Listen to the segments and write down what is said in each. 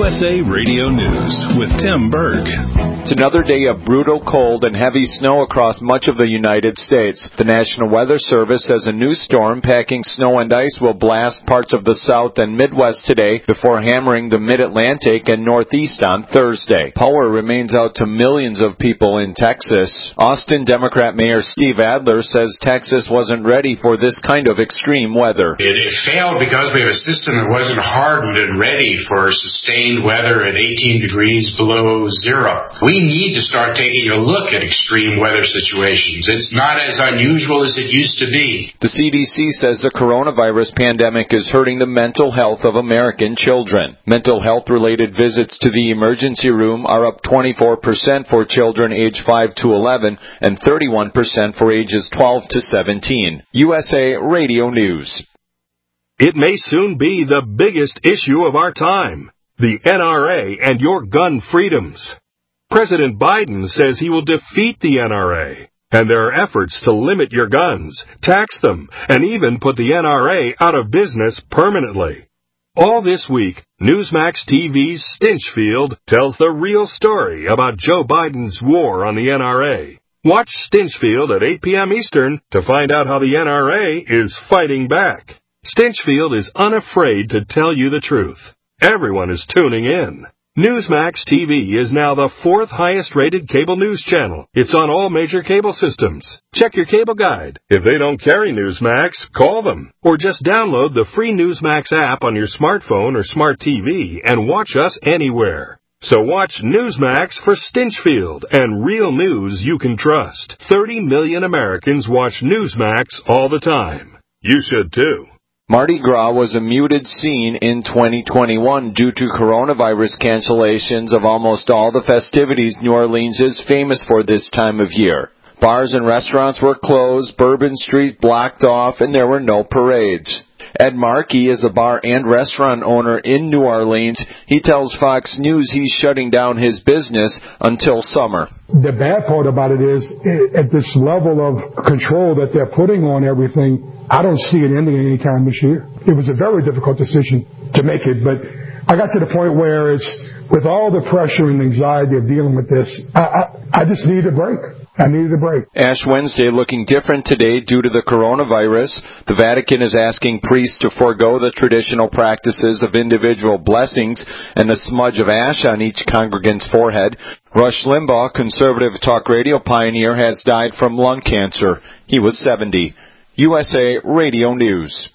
USA Radio News with Tim Berg. It's another day of brutal cold and heavy snow across much of the United States. The National Weather Service says a new storm packing snow and ice will blast parts of the South and Midwest today before hammering the Mid-Atlantic and Northeast on Thursday. Power remains out to millions of people in Texas. Austin Democrat Mayor Steve Adler says Texas wasn't ready for this kind of extreme weather. It failed because we have a system that wasn't hardened and ready for sustained weather at 18 degrees below zero. We need to start taking a look at extreme weather situations. It's not as unusual as it used to be. The CDC says the coronavirus pandemic is hurting the mental health of American children. Mental health-related visits to the emergency room are up 24% for children age 5 to 11 and 31% for ages 12 to 17. USA Radio News. It may soon be the biggest issue of our time, the NRA and your gun freedoms. President Biden says he will defeat the NRA, and there are efforts to limit your guns, tax them, and even put the NRA out of business permanently. All this week, Newsmax TV's Stinchfield tells the real story about Joe Biden's war on the NRA. Watch Stinchfield at 8 p.m. Eastern to find out how the NRA is fighting back. Stinchfield is unafraid to tell you the truth. Everyone is tuning in. Newsmax TV is now the 4th highest-rated cable news channel. It's on all major cable systems. Check your cable guide. If they don't carry Newsmax, call them. Or just download the free Newsmax app on your smartphone or smart TV and watch us anywhere. So watch Newsmax for Stinchfield and real news you can trust. 30 million Americans watch Newsmax all the time. You should too. Mardi Gras was a muted scene in 2021 due to coronavirus cancellations of almost all the festivities New Orleans is famous for this time of year. Bars and restaurants were closed, Bourbon Street blocked off, and there were no parades. Ed Markey is a bar and restaurant owner in New Orleans. He tells Fox News he's shutting down his business until summer. The bad part about it is, at this level of control that they're putting on everything, I don't see it ending anytime this year. It was a very difficult decision to make it, but I got to the point where it's, with all the pressure and anxiety of dealing with this, I just need a break. I needed a break. Ash Wednesday looking different today due to the coronavirus. The Vatican is asking priests to forego the traditional practices of individual blessings and a smudge of ash on each congregant's forehead. Rush Limbaugh, conservative talk radio pioneer, has died from lung cancer. He was 70. USA Radio News.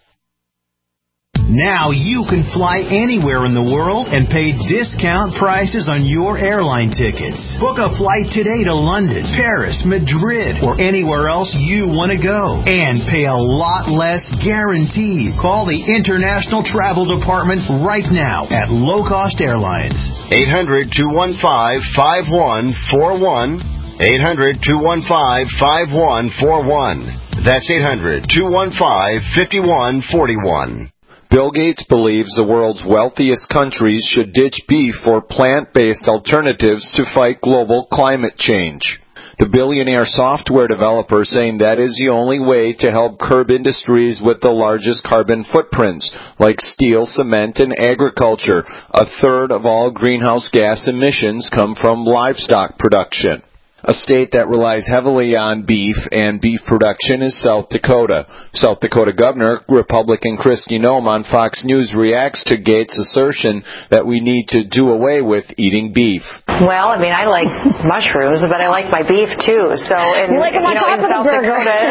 Now you can fly anywhere in the world and pay discount prices on your airline tickets. Book a flight today to London, Paris, Madrid, or anywhere else you want to go. And pay a lot less guaranteed. Call the International Travel Department right now at Low Cost Airlines. 800-215-5141. 800-215-5141. That's 800-215-5141. Bill Gates believes the world's wealthiest countries should ditch beef for plant-based alternatives to fight global climate change. The billionaire software developer saying that is the only way to help curb industries with the largest carbon footprints, like steel, cement, and agriculture. A third of all greenhouse gas emissions come from livestock production. A state that relies heavily on beef and beef production is South Dakota. South Dakota Governor, Republican Kristi Noem on Fox News reacts to Gates' assertion that we need to do away with eating beef. Well, I mean, I like mushrooms, but I like my beef too. So, you like my chocolate in South burger. Dakota,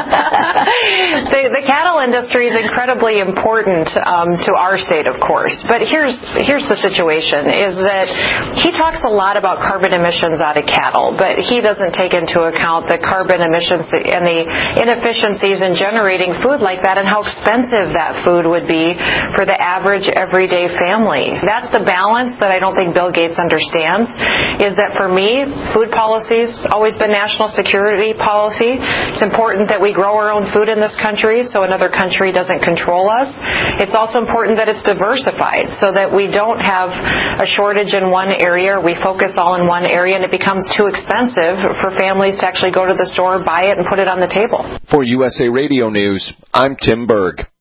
the cattle industry is incredibly important to our state, of course. But here's the situation: is that he talks a lot about carbon emissions out of cattle, but he doesn't take into account the carbon emissions and the inefficiencies in generating food like that and how expensive that food would be for the average everyday family. That's the balance that I don't think Bill Gates understands, is that for me, food policy's always been national security policy. It's important that we grow our own food in this country so another country doesn't control us. It's also important that it's diversified so that we don't have a shortage in one area, or we focus all in one area and it becomes too expensive for families to actually go to the store, buy it, and put it on the table. For USA Radio News, I'm Tim Berg.